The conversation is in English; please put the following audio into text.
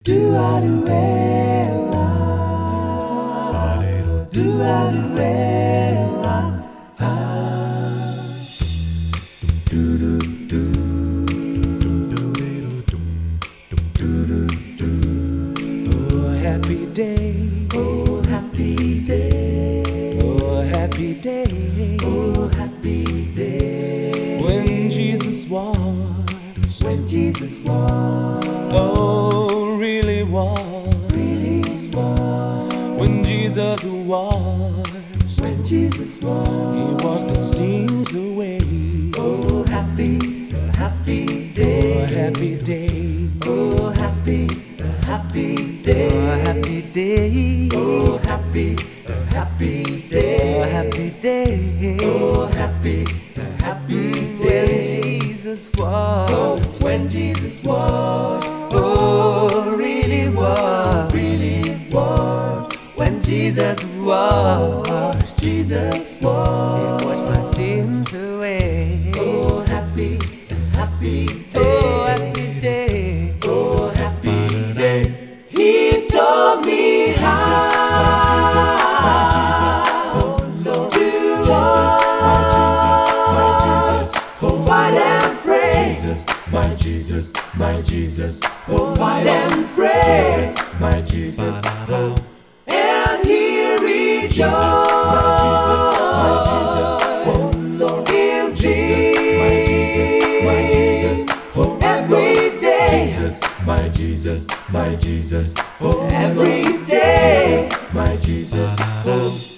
Oh, happy day. Oh, happy day. Oh, happy day. Oh, happy day. When Jesus washed. When Jesus washed. Oh, really washed. Really washed. When Jesus washed. When Jesus washed. He washed the sins away. Oh, happy, happy day. Oh, happy day. Oh, happy day. Oh, happy day. Oh, happy day. Oh, happy day. Oh, happy When day. Jesus Oh, washed. when Jesus washed. Oh, really washed. Really washed. When Jesus washed. Jesus He washed. washed my sins away. Oh, happy day. Oh, happy day. Oh, happy day. He taught me how to fight and pray. My Jesus, my Jesus, Oh, fight and pray. my Jesus, And he rejoiced. my Jesus, oh Lord, give my Jesus, oh every day. my Jesus, my Jesus, oh Every day. my Jesus, oh